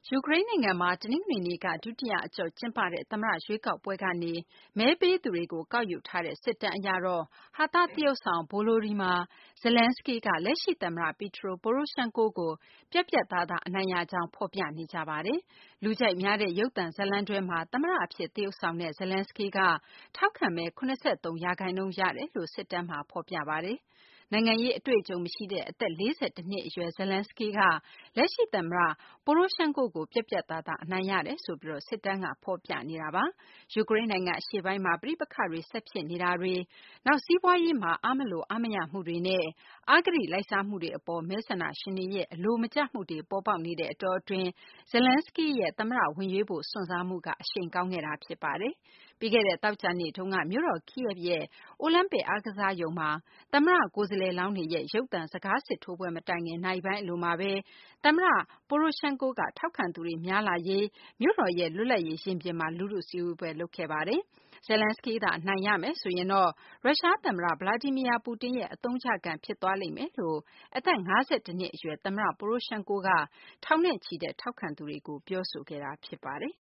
ယူကရိန်းနိုင်ငံမှာ တနင်္ဂနွေနေ့က ဒုတိယအကျော့ကျင်းပတဲ့ သမ္မတရွေးကောက်ပွဲကနေ မဲပေးသူတွေကို ကောက်ယူထားတဲ့ စစ်တမ်းအရတော့ ဟာသသရုပ်ဆောင် Volodymyr Zelenskyy က လက်ရှိသမ္မတ Petro Poroshenko ကို ပြတ်ပြတ်သားသား အနိုင်ရကြောင်း ဖော်ပြနေကြပါတယ်။ လူကြိုက်များတဲ့ ရုပ်သံဇာတ်လမ်းတွဲမှာ သမ္မတအဖြစ် သရုပ်ဆောင်တဲ့ Zelenskyy က ထောက်ခံမဲ ၇၃ ရာခိုင်နှုန်း ရတယ်လို့ စစ်တမ်းမှာ ဖော်ပြပါတယ်။ နိုင်ငံရေးအတွေ့အကြုံမရှိတဲ့ အသက် ၄၁ နှစ်အရွယ် Zelenskyy က လက်ရှိသမ္မတ Poroshenko ကို ပြတ်ပြတ်သားသား အနိုင်ရတယ်ဆိုပြီး စစ်တမ်းက ဖော်ပြနေတာပါ။ ယူကရိန်းနိုင်ငံ အရှေ့ပိုင်းမှာ ပဋိပက္ခတွေ ဆက်ဖြစ်နေတာတွေ၊ နောက် စီးပွားရေးမှာ အားမလို အားမရမှုတွေနဲ့ အဂတိလိုက်စားမှုတွေအပေါ် မဲဆန္ဒရှင်တွေရဲ့ အလိုမကျမှုတွေ ပေါ်ပေါက်နေတဲ့ အတောအတွင်း Zelenskyy ရဲ့ သမ္မတဝင်ရွေးဖို့ စွန့်စားမှုက အရှိန်ကောင်းခဲ့တာ ဖြစ်ပါတယ်။ ပြီးခဲ့တဲ့ သောကြာနေ့တုန်းက မြို့တော် Kyiv ရဲ့ အိုလံပစ်အားကစားရုံမှာ သမ္မတကိုယ်စားလှယ်လောင်းတွေရဲ့ ရုပ်သံစကားစစ်ထိုးပွဲ မတိုင်ခင် နာရီပိုင်းအလိုမှာပဲ သမ္မတ Poroshenko က ထောက်ခံသူတွေ များလာရေး မြို့တော်ရဲ့ လွတ်လပ်ရေးရင်ပြင်မှာ လူထုစည်းဝေးပွဲ လုပ်ခဲ့ပါတယ်။ Zelenskyy သာ အနိုင်ရမယ်ဆိုရင်တော့ ရုရှားသမ္မတ Vladimir Putin ရဲ့ အသုံးချခံ ဖြစ်သွားလိမ့်မယ်လို့ အသက် ၅၁ နှစ်အရွယ် သမ္မတ Poroshenko က ထောင်နဲ့ချီတဲ့ ထောက်ခံသူတွေကို ပြောဆိုခဲ့တာ ဖြစ်ပါတယ်။